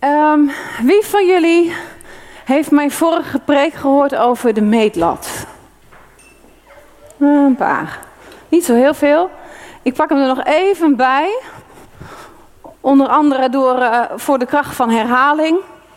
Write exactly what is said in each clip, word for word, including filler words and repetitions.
Um, wie van jullie heeft mijn vorige preek gehoord over de meetlat? Een paar. Niet zo heel veel. Ik pak hem er nog even bij. Onder andere door, uh, voor de kracht van herhaling.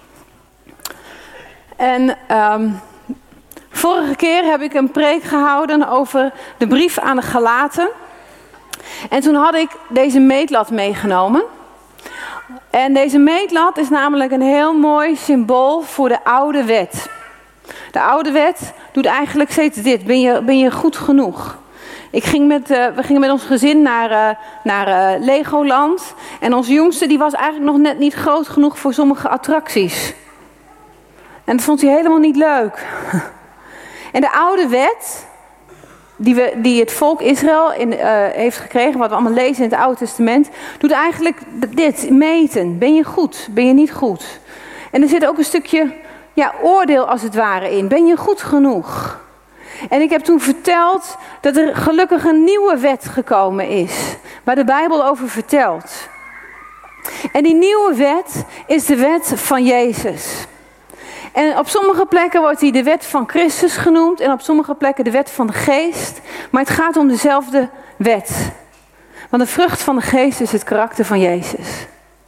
En um, vorige keer heb ik een preek gehouden over de brief aan de Galaten. En toen had ik deze meetlat meegenomen. En deze meetlat is namelijk een heel mooi symbool voor de oude wet. De oude wet doet eigenlijk steeds dit. Ben je, ben je goed genoeg? Ik ging met, uh, we gingen met ons gezin naar, uh, naar uh, Legoland. En onze jongste die was eigenlijk nog net niet groot genoeg voor sommige attracties. En dat vond hij helemaal niet leuk. En de oude wet, die, we, die het volk Israël in, uh, heeft gekregen, wat we allemaal lezen in het Oude Testament, doet eigenlijk dit, meten. Ben je goed? Ben je niet goed? En er zit ook een stukje ja, oordeel als het ware in. Ben je goed genoeg? En ik heb toen verteld dat er gelukkig een nieuwe wet gekomen is, waar de Bijbel over vertelt. En die nieuwe wet is de wet van Jezus. En op sommige plekken wordt die de wet van Christus genoemd en op sommige plekken de wet van de geest. Maar het gaat om dezelfde wet. Want de vrucht van de geest is het karakter van Jezus.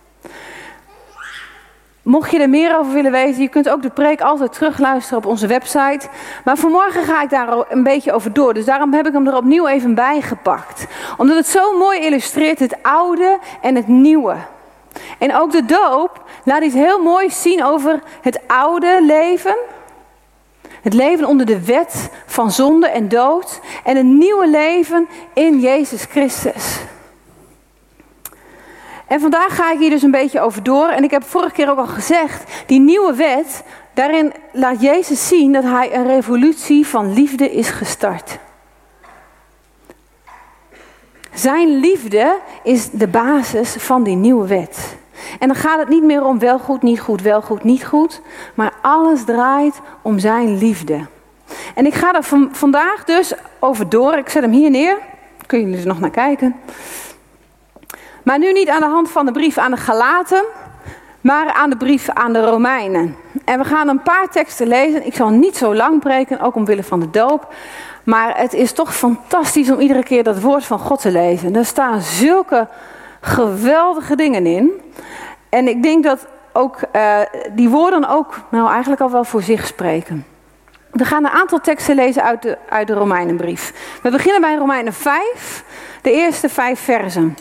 Mocht je er meer over willen weten, je kunt ook de preek altijd terugluisteren op onze website. Maar vanmorgen ga ik daar een beetje over door. Dus daarom heb ik hem er opnieuw even bij gepakt. Omdat het zo mooi illustreert het oude en het nieuwe. En ook de doop laat iets heel moois zien over het oude leven. Het leven onder de wet van zonde en dood. En een nieuwe leven in Jezus Christus. En vandaag ga ik hier dus een beetje over door. En ik heb vorige keer ook al gezegd, die nieuwe wet, daarin laat Jezus zien dat hij een revolutie van liefde is gestart. Zijn liefde is de basis van die nieuwe wet. En dan gaat het niet meer om wel goed, niet goed, wel goed, niet goed. Maar alles draait om zijn liefde. En ik ga er van, vandaag dus over door. Ik zet hem hier neer. Kun je er nog naar kijken. Maar nu niet aan de hand van de brief aan de Galaten, maar aan de brief aan de Romeinen. En we gaan een paar teksten lezen. Ik zal niet zo lang preken, ook omwille van de doop. Maar het is toch fantastisch om iedere keer dat woord van God te lezen. Er staan zulke geweldige dingen in. En ik denk dat ook uh, die woorden ook nou eigenlijk al wel voor zich spreken. We gaan een aantal teksten lezen uit de, uit de Romeinenbrief. We beginnen bij Romeinen vijf, de eerste vijf versen.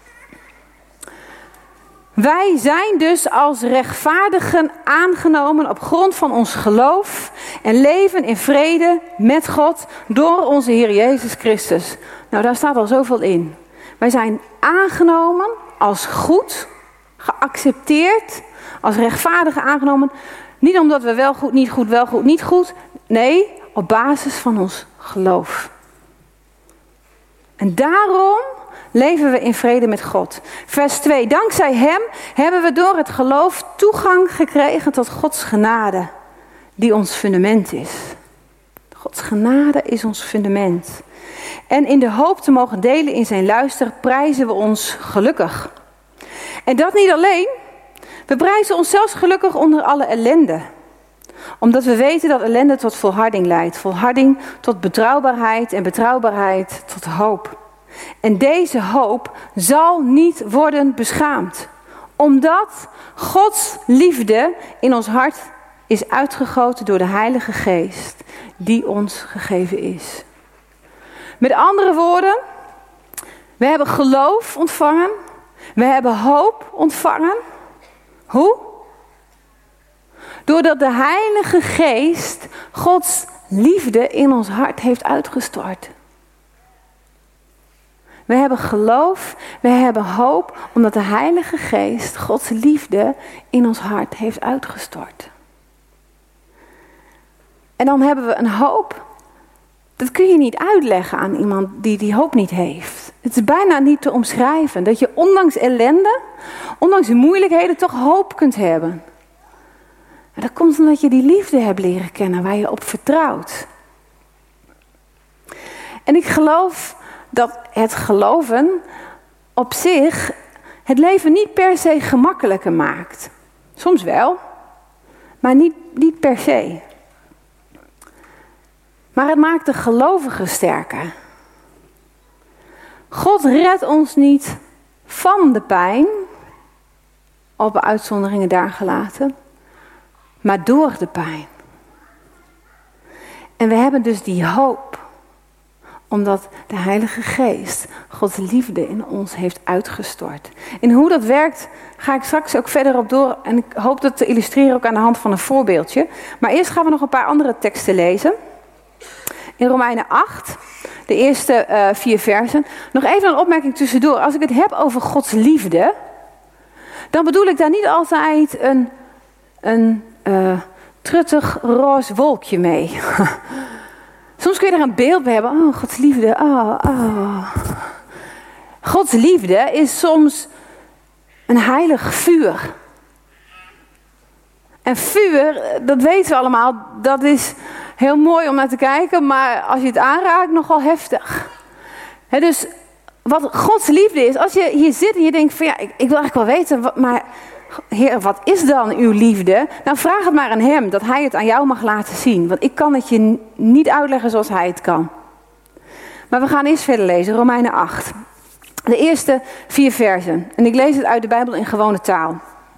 Wij zijn dus als rechtvaardigen aangenomen op grond van ons geloof en leven in vrede met God door onze Heer Jezus Christus. Nou, daar staat al zoveel in. Wij zijn aangenomen als goed, geaccepteerd, als rechtvaardigen aangenomen. Niet omdat we wel goed, niet goed, wel goed, niet goed. Nee, op basis van ons geloof. En daarom leven we in vrede met God. Vers twee. Dankzij hem hebben we door het geloof toegang gekregen tot Gods genade, die ons fundament is. Gods genade is ons fundament. En in de hoop te mogen delen in zijn luister prijzen we ons gelukkig. En dat niet alleen. We prijzen ons zelfs gelukkig onder alle ellende. Omdat we weten dat ellende tot volharding leidt. Volharding tot betrouwbaarheid en betrouwbaarheid tot hoop. En deze hoop zal niet worden beschaamd. Omdat Gods liefde in ons hart is uitgegoten door de Heilige Geest die ons gegeven is. Met andere woorden, we hebben geloof ontvangen. We hebben hoop ontvangen. Hoe? Doordat de Heilige Geest Gods liefde in ons hart heeft uitgestort. We hebben geloof, we hebben hoop, omdat de Heilige Geest Gods liefde in ons hart heeft uitgestort. En dan hebben we een hoop. Dat kun je niet uitleggen aan iemand die die hoop niet heeft. Het is bijna niet te omschrijven. Dat je ondanks ellende, ondanks de moeilijkheden toch hoop kunt hebben. En dat komt omdat je die liefde hebt leren kennen waar je op vertrouwt. En ik geloof dat het geloven op zich het leven niet per se gemakkelijker maakt. Soms wel, maar niet, niet per se. Maar het maakt de gelovigen sterker. God redt ons niet van de pijn, op uitzonderingen daar gelaten, maar door de pijn. En we hebben dus die hoop, omdat de Heilige Geest Gods liefde in ons heeft uitgestort. En hoe dat werkt, ga ik straks ook verder op door. En ik hoop dat te illustreren ook aan de hand van een voorbeeldje. Maar eerst gaan we nog een paar andere teksten lezen. In Romeinen acht, de eerste uh, vier versen. Nog even een opmerking tussendoor. Als ik het heb over Gods liefde, dan bedoel ik daar niet altijd een, een uh, truttig roze wolkje mee. Soms kun je er een beeld bij hebben. Oh, Gods liefde. Oh, oh. Gods liefde is soms een heilig vuur. En vuur, dat weten we allemaal, dat is heel mooi om naar te kijken, maar als je het aanraakt, nogal heftig. He, dus wat Gods liefde is, als je hier zit en je denkt van ja, ik, ik wil eigenlijk wel weten, wat, maar Heer, wat is dan uw liefde? Nou, vraag het maar aan hem, dat hij het aan jou mag laten zien. Want ik kan het je niet uitleggen zoals hij het kan. Maar we gaan eerst verder lezen, Romeinen acht. De eerste vier versen. En ik lees het uit de Bijbel in gewone taal.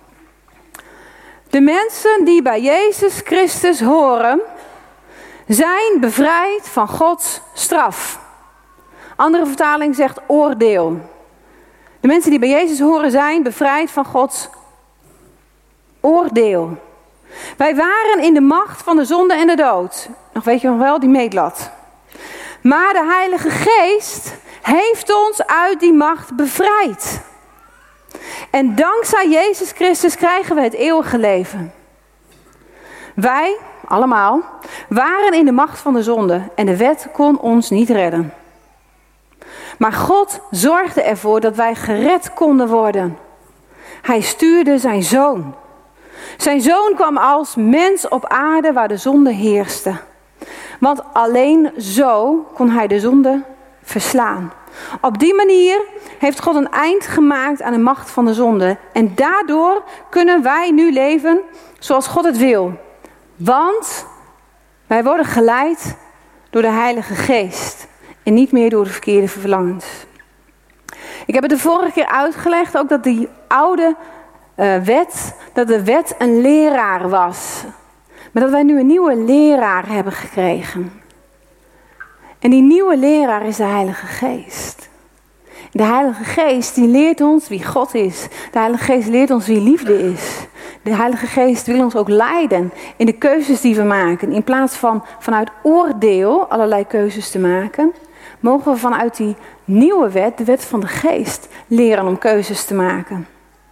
De mensen die bij Jezus Christus horen, zijn bevrijd van Gods straf. Andere vertaling zegt oordeel. De mensen die bij Jezus horen zijn bevrijd van Gods oordeel. Wij waren in de macht van de zonde en de dood. Nog weet je nog wel, die meetlat. Maar de Heilige Geest heeft ons uit die macht bevrijd. En dankzij Jezus Christus krijgen we het eeuwige leven. Wij, allemaal, waren in de macht van de zonde en de wet kon ons niet redden. Maar God zorgde ervoor dat wij gered konden worden. Hij stuurde zijn zoon. Zijn zoon kwam als mens op aarde waar de zonde heerste. Want alleen zo kon hij de zonde verslaan. Op die manier heeft God een eind gemaakt aan de macht van de zonde. En daardoor kunnen wij nu leven zoals God het wil. Want wij worden geleid door de Heilige Geest. En niet meer door de verkeerde verlangens. Ik heb het de vorige keer uitgelegd, ook dat die oude uh, wet, dat de wet een leraar was. Maar dat wij nu een nieuwe leraar hebben gekregen. En die nieuwe leraar is de Heilige Geest. De Heilige Geest die leert ons wie God is. De Heilige Geest leert ons wie liefde is. De Heilige Geest wil ons ook leiden in de keuzes die we maken. In plaats van vanuit oordeel allerlei keuzes te maken, mogen we vanuit die nieuwe wet, de wet van de Geest, leren om keuzes te maken.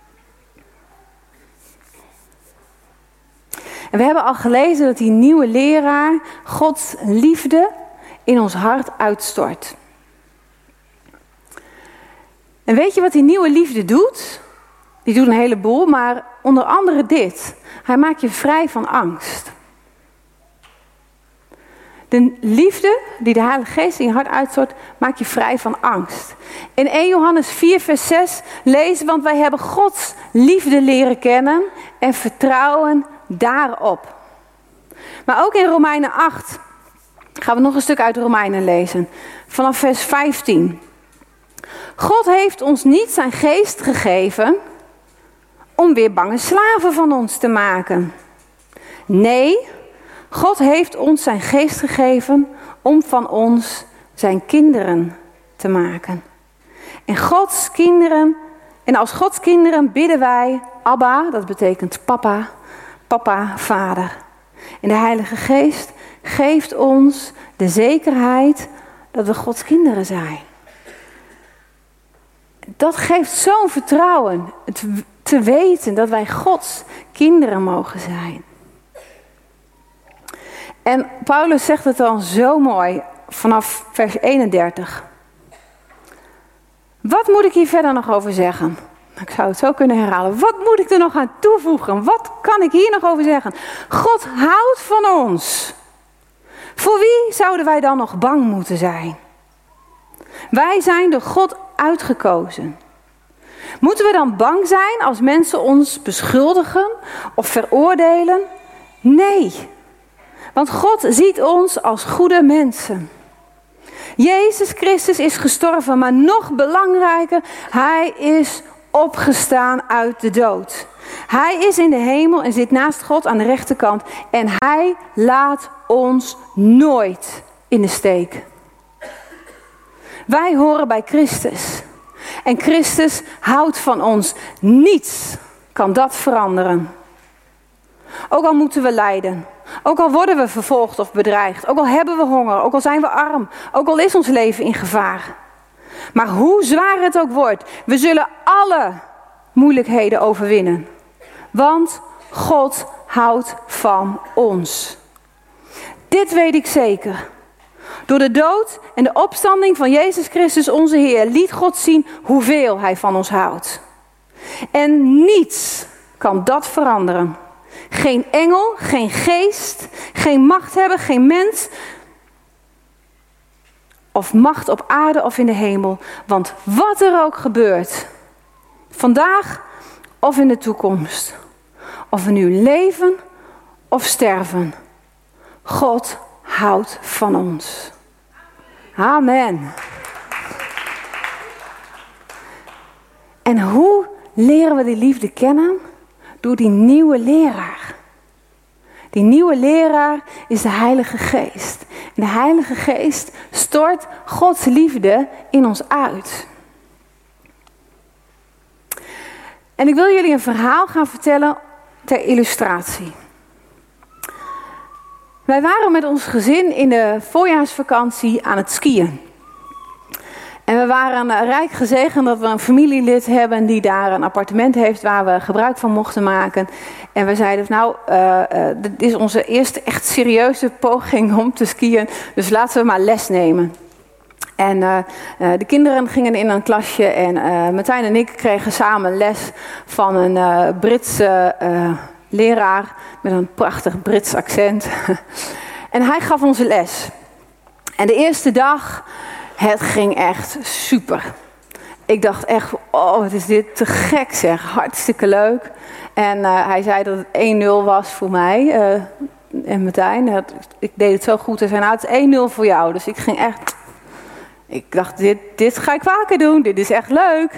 En we hebben al gelezen dat die nieuwe leraar Gods liefde in ons hart uitstort. En weet je wat die nieuwe liefde doet? Die doet een heleboel, maar onder andere dit. Hij maakt je vrij van angst. De liefde die de Heilige Geest in je hart uitstort, maakt je vrij van angst. In eerste Johannes vier vers zes lezen, want wij hebben Gods liefde leren kennen en vertrouwen daarop. Maar ook in Romeinen acht gaan we nog een stuk uit de Romeinen lezen. Vanaf vers vijftien. God heeft ons niet zijn geest gegeven om weer bange slaven van ons te maken. Nee, God heeft ons zijn geest gegeven om van ons zijn kinderen te maken. En Gods kinderen, en als Gods kinderen bidden wij Abba, dat betekent papa, papa, vader. En de Heilige Geest geeft ons de zekerheid dat we Gods kinderen zijn. Dat geeft zo'n vertrouwen, het te weten dat wij Gods kinderen mogen zijn. En Paulus zegt het dan zo mooi vanaf vers eenendertig. Wat moet ik hier verder nog over zeggen? Ik zou het zo kunnen herhalen. Wat moet ik er nog aan toevoegen? Wat kan ik hier nog over zeggen? God houdt van ons. Voor wie zouden wij dan nog bang moeten zijn? Wij zijn door God uitgekozen. Moeten we dan bang zijn als mensen ons beschuldigen of veroordelen? Nee, want God ziet ons als goede mensen. Jezus Christus is gestorven, maar nog belangrijker, hij is opgestaan uit de dood. Hij is in de hemel en zit naast God aan de rechterkant. En hij laat ons nooit in de steek. Wij horen bij Christus. En Christus houdt van ons. Niets kan dat veranderen. Ook al moeten we lijden. Ook al worden we vervolgd of bedreigd. Ook al hebben we honger. Ook al zijn we arm. Ook al is ons leven in gevaar. Maar hoe zwaar het ook wordt. We zullen alle moeilijkheden overwinnen. Want God houdt van ons. Dit weet ik zeker. Door de dood en de opstanding van Jezus Christus onze Heer liet God zien hoeveel hij van ons houdt. En niets kan dat veranderen. Geen engel, geen geest, geen machthebber, geen mens. Of macht op aarde of in de hemel. Want wat er ook gebeurt. Vandaag of in de toekomst. Of we nu leven of sterven. God houdt van ons. Amen. En hoe leren we die liefde kennen? Door die nieuwe leraar. Die nieuwe leraar is de Heilige Geest. En de Heilige Geest stort Gods liefde in ons uit. En ik wil jullie een verhaal gaan vertellen ter illustratie. Wij waren met ons gezin in de voorjaarsvakantie aan het skiën. En we waren rijk gezegend dat we een familielid hebben die daar een appartement heeft waar we gebruik van mochten maken. En we zeiden, nou, uh, uh, dit is onze eerste echt serieuze poging om te skiën, dus laten we maar les nemen. En uh, uh, de kinderen gingen in een klasje en uh, Martijn en ik kregen samen les van een uh, Britse uh, leraar met een prachtig Brits accent. En hij gaf onze les. En de eerste dag, het ging echt super. Ik dacht echt, oh wat is dit te gek zeg, hartstikke leuk. En uh, hij zei dat het één nul was voor mij uh, en Martijn. Het, ik deed het zo goed. Hij zei, nou het is één nul voor jou. Dus ik ging echt, ik dacht dit, dit ga ik vaker doen, dit is echt leuk.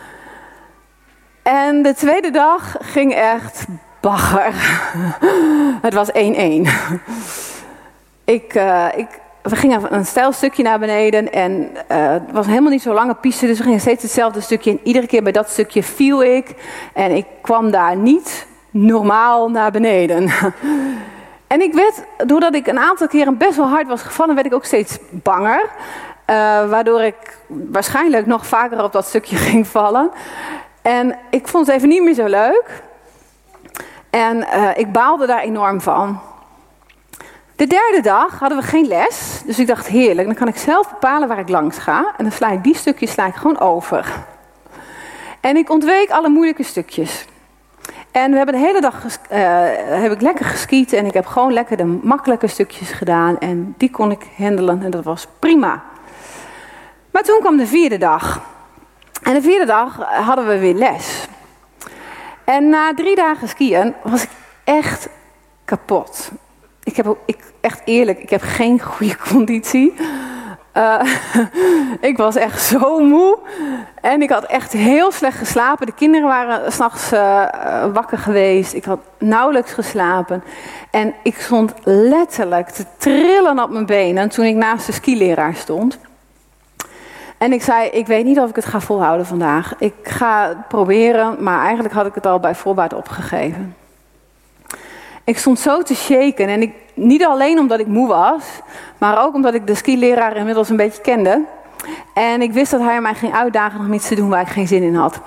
En de tweede dag ging echt bagger. Het was één één. ik, uh, ik, we gingen een steil stukje naar beneden en uh, het was helemaal niet zo lange piste, dus we gingen steeds hetzelfde stukje. En iedere keer bij dat stukje viel ik en ik kwam daar niet normaal naar beneden. En ik werd, doordat ik een aantal keren best wel hard was gevallen, werd ik ook steeds banger. Uh, waardoor ik waarschijnlijk nog vaker op dat stukje ging vallen. En ik vond het even niet meer zo leuk. En uh, ik baalde daar enorm van. De derde dag hadden we geen les. Dus ik dacht, heerlijk, dan kan ik zelf bepalen waar ik langs ga. En dan sla ik die stukjes sla ik gewoon over. En ik ontweek alle moeilijke stukjes. En we hebben de hele dag ges- uh, heb ik lekker geskiet. En ik heb gewoon lekker de makkelijke stukjes gedaan. En die kon ik handelen en dat was prima. Maar toen kwam de vierde dag. En de vierde dag hadden we weer les. En na drie dagen skiën was ik echt kapot. Ik heb ook, ik, echt eerlijk, ik heb geen goede conditie. Uh, ik was echt zo moe. En ik had echt heel slecht geslapen. De kinderen waren 's nachts uh, wakker geweest. Ik had nauwelijks geslapen. En ik stond letterlijk te trillen op mijn benen toen ik naast de skileraar stond. En ik zei, ik weet niet of ik het ga volhouden vandaag. Ik ga het proberen, maar eigenlijk had ik het al bij voorbaat opgegeven. Ik stond zo te shaken. En ik, niet alleen omdat ik moe was, maar ook omdat ik de skileraar inmiddels een beetje kende. En ik wist dat hij mij ging uitdagen om iets te doen waar ik geen zin in had.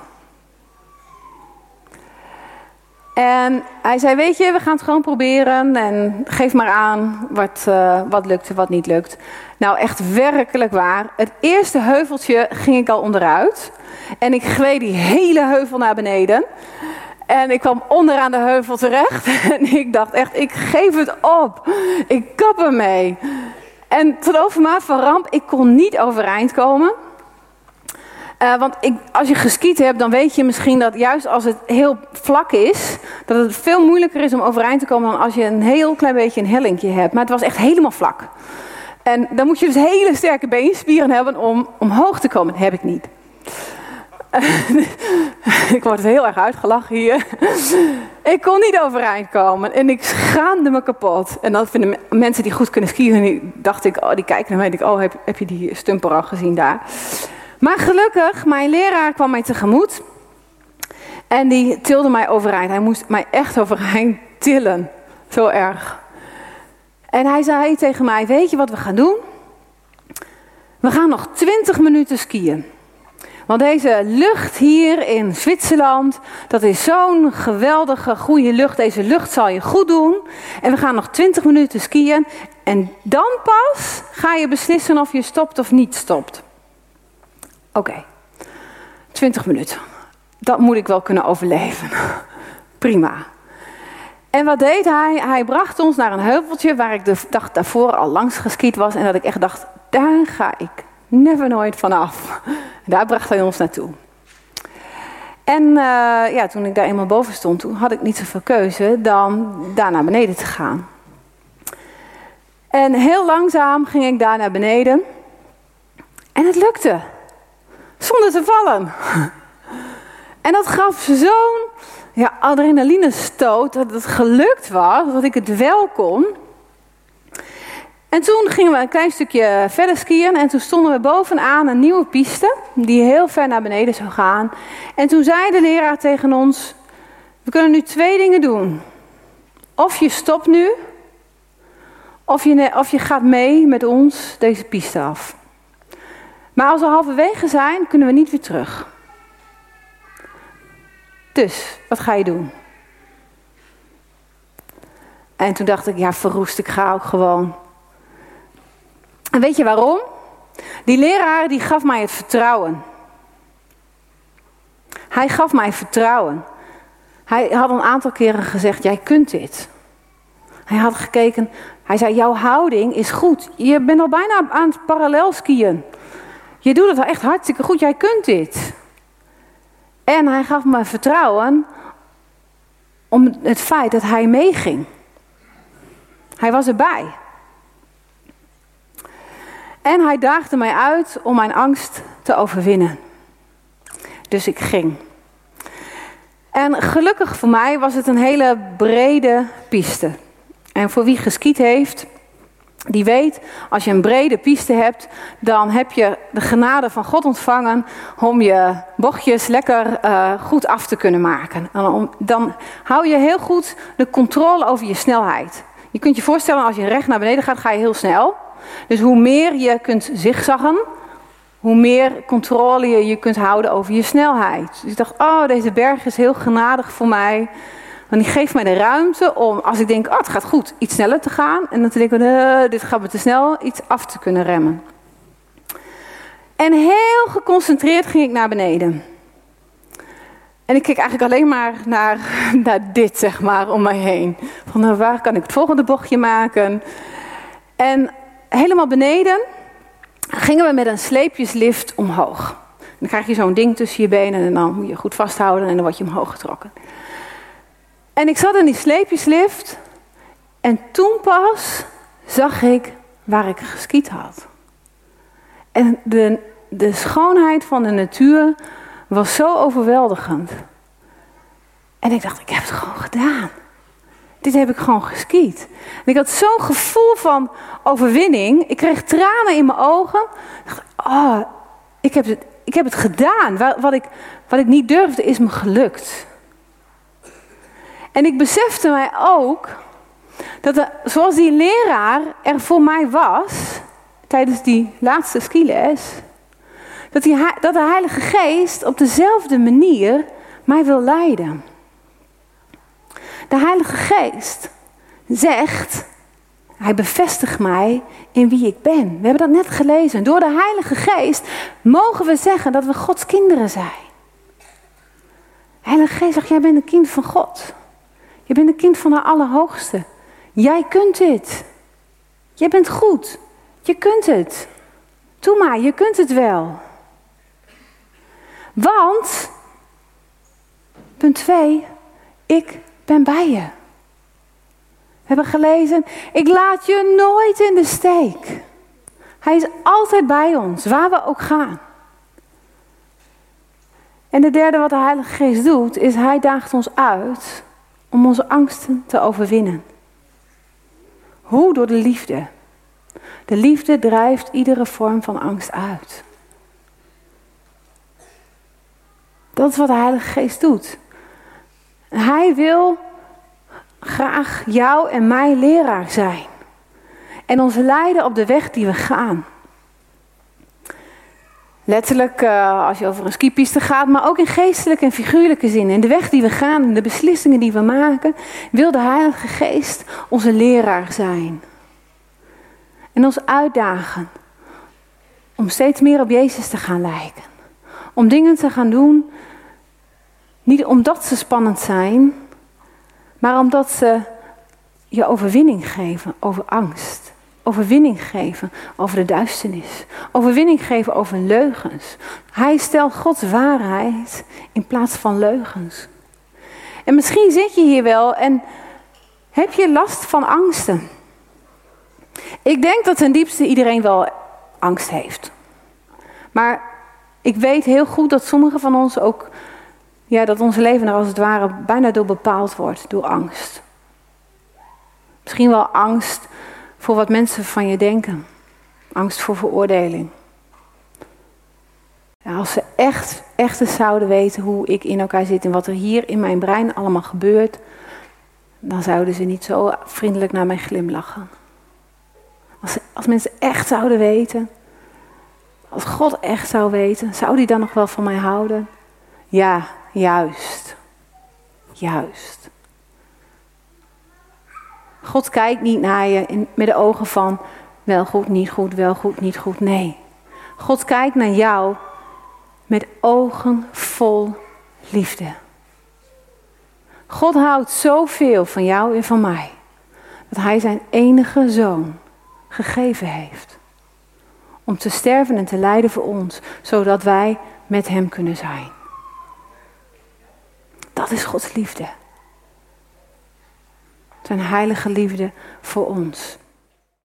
En hij zei, weet je, we gaan het gewoon proberen en geef maar aan wat, uh, wat lukt en wat niet lukt. Nou, echt werkelijk waar. Het eerste heuveltje ging ik al onderuit. En ik gleed die hele heuvel naar beneden. En ik kwam onderaan de heuvel terecht. En ik dacht echt, ik geef het op. Ik kap ermee. En tot overmaat van ramp, ik kon niet overeind komen. Uh, want ik, als je geskiet hebt, dan weet je misschien dat juist als het heel vlak is, dat het veel moeilijker is om overeind te komen dan als je een heel klein beetje een hellingje hebt. Maar het was echt helemaal vlak. En dan moet je dus hele sterke beenspieren hebben om omhoog te komen. Dat heb ik niet. Ik word heel erg uitgelachen hier. Ik kon niet overeind komen en ik schaamde me kapot. En dan vinden mensen die goed kunnen skiën, die dacht ik, oh, die kijken naar mij en ik, oh, heb, heb je die stumper al gezien daar? Maar gelukkig, mijn leraar kwam mij tegemoet en die tilde mij overeind. Hij moest mij echt overeind tillen, zo erg. En hij zei tegen mij, weet je wat we gaan doen? We gaan nog twintig minuten skiën. Want deze lucht hier in Zwitserland, dat is zo'n geweldige, goede lucht. Deze lucht zal je goed doen. En we gaan nog twintig minuten skiën. En dan pas ga je beslissen of je stopt of niet stopt. Oké, okay. twintig minuten. Dat moet ik wel kunnen overleven. Prima. En wat deed hij? Hij bracht ons naar een heuveltje waar ik de dag daarvoor al langs geskiet was. En dat ik echt dacht, daar ga ik never nooit vanaf. Daar bracht hij ons naartoe. En uh, ja, toen ik daar eenmaal boven stond, toen had ik niet zoveel keuze dan daar naar beneden te gaan. En heel langzaam ging ik daar naar beneden. En het lukte. Zonder te vallen. En dat gaf zo'n ja, adrenalinestoot dat het gelukt was, dat ik het wel kon. En toen gingen we een klein stukje verder skiën en toen stonden we bovenaan een nieuwe piste die heel ver naar beneden zou gaan. En toen zei de leraar tegen ons, we kunnen nu twee dingen doen. Of je stopt nu, of je, of je gaat mee met ons deze piste af. Maar als we halverwege zijn, kunnen we niet weer terug. Dus, wat ga je doen? En toen dacht ik, ja verroest, ik ga ook gewoon. En weet je waarom? Die leraar die gaf mij het vertrouwen. Hij gaf mij vertrouwen. Hij had een aantal keren gezegd, jij kunt dit. Hij had gekeken, hij zei, jouw houding is goed. Je bent al bijna aan het parallel skiën. Je doet het al echt hartstikke goed, jij kunt dit. En hij gaf me vertrouwen om het feit dat hij meeging. Hij was erbij. En hij daagde mij uit om mijn angst te overwinnen. Dus ik ging. En gelukkig voor mij was het een hele brede piste. En voor wie geskiet heeft, die weet, als je een brede piste hebt, dan heb je de genade van God ontvangen om je bochtjes lekker uh, goed af te kunnen maken. En om, dan hou je heel goed de controle over je snelheid. Je kunt je voorstellen, als je recht naar beneden gaat, ga je heel snel. Dus hoe meer je kunt zigzaggen, hoe meer controle je, je kunt houden over je snelheid. Dus ik dacht, oh, deze berg is heel genadig voor mij. Want die geeft mij de ruimte om, als ik denk, oh, het gaat goed, iets sneller te gaan. En dan te denken, uh, dit gaat me te snel, iets af te kunnen remmen. En heel geconcentreerd ging ik naar beneden. En ik keek eigenlijk alleen maar naar, naar dit, zeg maar, om mij heen. Van, nou, waar kan ik het volgende bochtje maken? En helemaal beneden gingen we met een sleepjeslift omhoog. Dan krijg je zo'n ding tussen je benen en dan moet je goed vasthouden en dan word je omhoog getrokken. En ik zat in die sleepjeslift en toen pas zag ik waar ik geskiet had. En de, de schoonheid van de natuur was zo overweldigend. En ik dacht, ik heb het gewoon gedaan. Dit heb ik gewoon geskiet. En ik had zo'n gevoel van overwinning. Ik kreeg tranen in mijn ogen. Ik dacht, oh, ik heb het, ik heb het gedaan. Wat ik, wat ik niet durfde is me gelukt. En ik besefte mij ook dat er, zoals die leraar er voor mij was tijdens die laatste skiles, dat, die, dat de Heilige Geest op dezelfde manier mij wil leiden. De Heilige Geest zegt, hij bevestigt mij in wie ik ben. We hebben dat net gelezen. Door de Heilige Geest mogen we zeggen dat we Gods kinderen zijn. De Heilige Geest zegt, jij bent een kind van God. Je bent een kind van de Allerhoogste. Jij kunt dit. Jij bent goed. Je kunt het. Doe maar, je kunt het wel. Want, punt twee, ik ben bij je. We hebben gelezen, ik laat je nooit in de steek. Hij is altijd bij ons, waar we ook gaan. En de derde wat de Heilige Geest doet, is hij daagt ons uit om onze angsten te overwinnen. Hoe? Door de liefde. De liefde drijft iedere vorm van angst uit. Dat is wat de Heilige Geest doet. Hij wil graag jou en mij leraar zijn. En ons leiden op de weg die we gaan. Letterlijk uh, als je over een skipiste gaat, maar ook in geestelijke en figuurlijke zin. In de weg die we gaan, in de beslissingen die we maken, wil de Heilige Geest onze leraar zijn. En ons uitdagen om steeds meer op Jezus te gaan lijken. Om dingen te gaan doen, niet omdat ze spannend zijn, maar omdat ze je overwinning geven over angst. Overwinning geven over de duisternis. Overwinning geven over leugens. Hij stelt Gods waarheid in plaats van leugens. En misschien zit je hier wel en heb je last van angsten. Ik denk dat ten diepste iedereen wel angst heeft. Maar ik weet heel goed dat sommigen van ons ook, ja, dat ons leven er als het ware bijna door bepaald wordt door angst. Misschien wel angst voor wat mensen van je denken. Angst voor veroordeling. Ja, als ze echt, echt eens zouden weten hoe ik in elkaar zit en wat er hier in mijn brein allemaal gebeurt, dan zouden ze niet zo vriendelijk naar mij glimlachen. Als, als mensen echt zouden weten, als God echt zou weten, zou die dan nog wel van mij houden? Ja, juist. Juist. God kijkt niet naar je in, met de ogen van wel goed, niet goed, wel goed, niet goed. Nee. God kijkt naar jou met ogen vol liefde. God houdt zoveel van jou en van mij, dat hij zijn enige zoon gegeven heeft. Om te sterven en te lijden voor ons, zodat wij met hem kunnen zijn. Dat is Gods liefde. Zijn heilige liefde voor ons.